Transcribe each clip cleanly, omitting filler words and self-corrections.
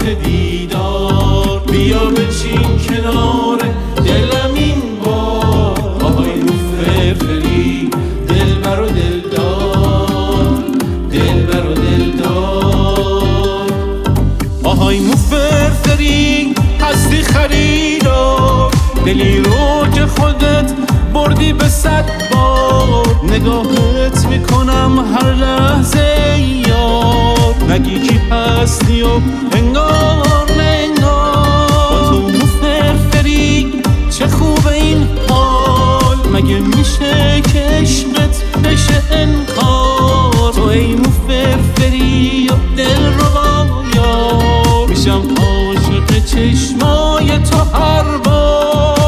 دیدار، بیا بچین کنار دلم این بار. آهای مو فرفری دلبر و دلدار، دلبر و دلدار. آهای مو فرفری هستی خریدار، دلی رو که خودت بردی به 100 بار. نگاهت میکنم هر لحظه یار، نگی کی هستی و انگار ننگار. با تو مو فرفری چه خوبه این حال، مگه میشه که عشقت بشه انکار. تو ای مو فرفری و دل رو یار، میشم عاشق چشمای تو هر بار.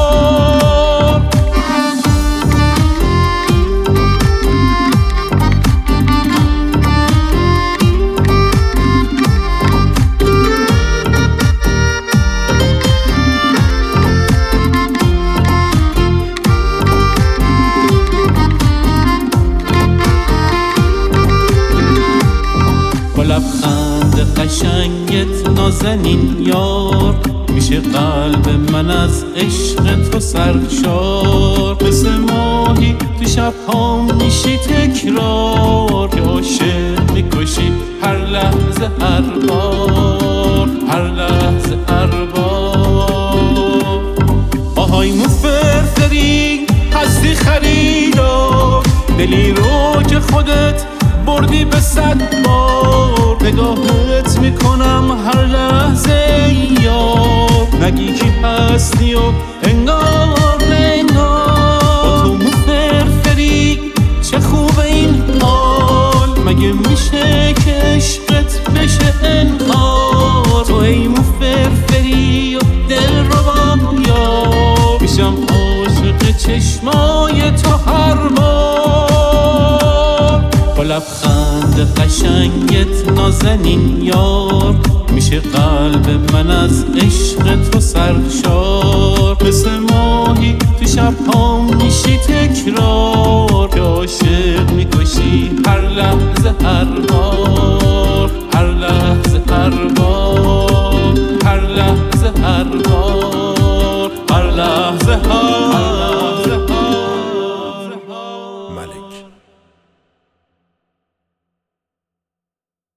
لبخند قشنگت نازنین یار، میشه قلب من از عشق تو سرشار. مثل ماهی تو شبها میشی تکرار، که عاشق میکشی هر لحظه هر بار، هر لحظه هر بار. آهای مو فرفری هستی خریدار، دلی رو که خودت بردی به 100 بار. نگاهت میکنم هر لحظه یار، نگی کی هستی و انگار ننگار. با تو مو فرفری چه خوبه این حال، مگه میشه که عشقت بشه انکار. تو ای مو فرفری و دل رو یار، میشم عاشق چشمای تو هر بار. با لبخند قشنگت نازنین یار، میشه قلب من از عشق تو سرشار. مثل ماهی تو شبها میشی تکرار،